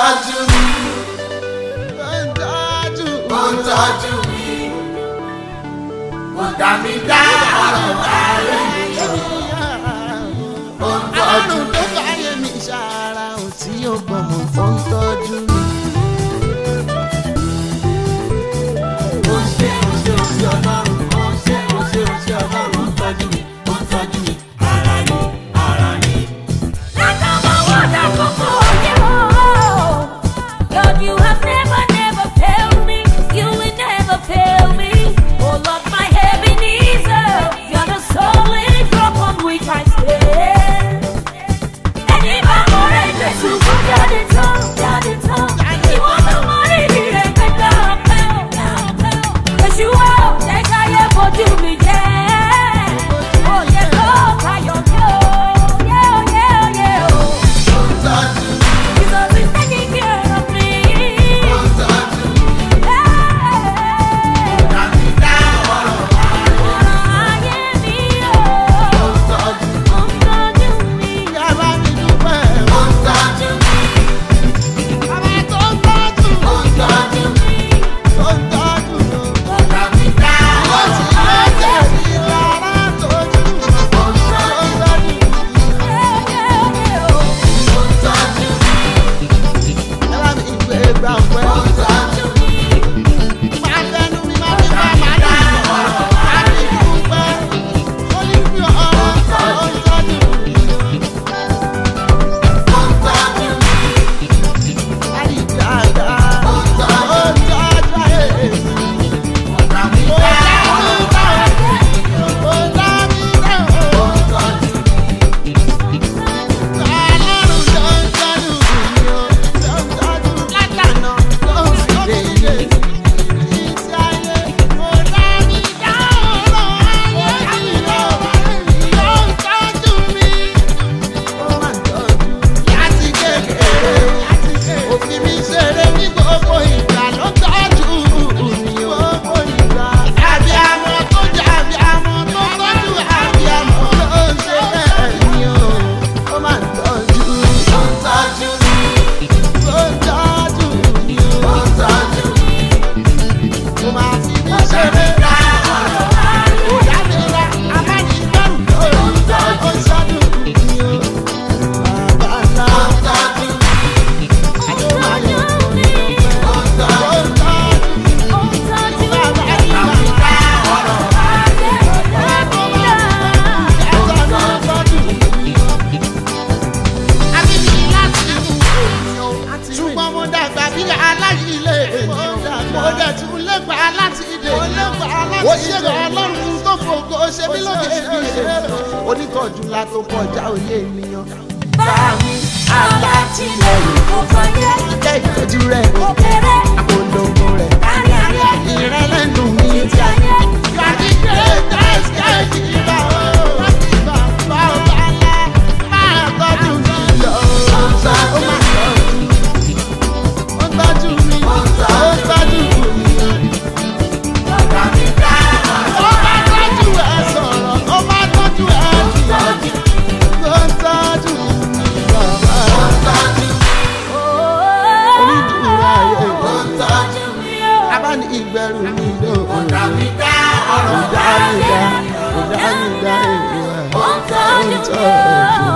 tọ́jú mi. Ó ń tọ́jú mi. Kò dá mi dá ọ̀rọ̀ ayé mi o. Ó ń tọ́jú mi. Tó fàyè mi ṣàrà ò tí ó gbọ̀mọ̀ ó ń tọ́jú mi. Ó ṣe Ọlọ́run, ó ṣe Ọlọ́run, ó ń tọ́jú mi, ó ń tọ́jú mi. Ara ni. Lord, you have never failed me. You will never fail me. Oh Lord, my Ebenezer, you're the solid rock on which I stand. Anybody more than just who got it all. You want the money, he ain't got down. 'Cause you are, that guy ever do me, yeah. Oh yeah, Lord, I don't know. Yeah. Ó ń tọ́jú mi. Jesus is taking care of me. Ó ń tọ́jú mi. Hey. Dá mi dá ọ̀rọ̀ ayé mi. Ó ń tọ́jú mi. Yàrá mi dúpẹ́. Ó ń tọ́jú mi. Bàbá tó ń tọ́jú. Ó ń tọ́jú mi. Ó ń tọ́jú mi. Dá mi dá ọ̀rọ̀ ayé mi. Rárá tọ́jú mi. Ó ń tọ́jú mi. Ó ń tọ́jú mi. Yàrá mi ìgbé gbà pẹ́. Ó ń tọ́jú mi. Máa lẹ́nu mi máa fi bá máa dá ọ̀rọ̀ ayé mi dúpẹ́. Ó ní bí ọ̀rọ̀ ó ń tọ́jú mi. Ó ń tọ́jú mi. Láyé dáadáa. Ó ń tọ́jú ayé mi. Dá mi dá ọ̀rọ̀ ayé mi. Ó dá mi dá ó ń tọ́jú mi. Ọlọ́run tó ń tọ́jú mi o. Tó ń tọ́jú látànà tó ń fi lè yé mi. Ìtì ayé ó dá mi dá ọ̀rọ̀ ayé mi lọ. Tó ń tọ́jú mi. Ó máa ń tọ́jú láti kékeré. Òfin mi ṣeré ní gbogbo ìgbà ló tọ́jú mi o. Gbogbo ìgbà. Àbíamọ tó jẹ́ àbíamọ tó tọ́jú àbíamọ ló ń ṣe bẹ́ẹ̀ ni o. Ó máa ń tọ́jú. Ó ń tọ́jú mi. Ó ń tọ́jú mi o. Ó ń tọ́jú mi. Ó máa fi mí ṣeré. Ó dá mi ra amánibẹ́rù lórí. Ó ń tọ́jú mi o. Bàbá ńlá. Ó ń tọ́jú mi. Àjọ máa yọ mí. Ó ń tọ́jú mi. Bàbá ńlá. Ṣùgbọ́n mo dàgbà bí aláìlè ènìyàn. Mo dẹ̀ tún lépa láti ilé. Ó ṣe Ọlọ́run tó fògo ṣe mí lóde ènìyàn. Onítọ̀jú la tó kọjá òye ènìyàn. Bá mi alátìlẹ́yìn kò fọyẹ́. Ilé ìtọ́jú rẹ̀, Kò kéré. àpolongo rẹ̀, Kárí ayé. ìrẹ́lẹ́nu mi. Títí ayé. Yọ̀dí greatest God ìbá o. Bàbá ọba ńlá máa tọ́jú mi lọ. Ó máa tọ́jú mi. Ó tọ́jú mi. Ó tọ́jú mi. Bàbá mi dá ọ̀rọ̀. Ó bá tọ́jú ẹ sọ̀rọ̀. Ó bá tọ́jú ẹ jù. Ó tọ́jú mi. Bàbá. Ó tọ́jú mi. Onídùúró ayé. Ó tọ́jú mi. Abáni ìgbẹ́rù mi lò. Ó dá mi dá ọ̀rọ̀ ayé. Ó dá mi dá èèyàn. Ó tọ́jú mi.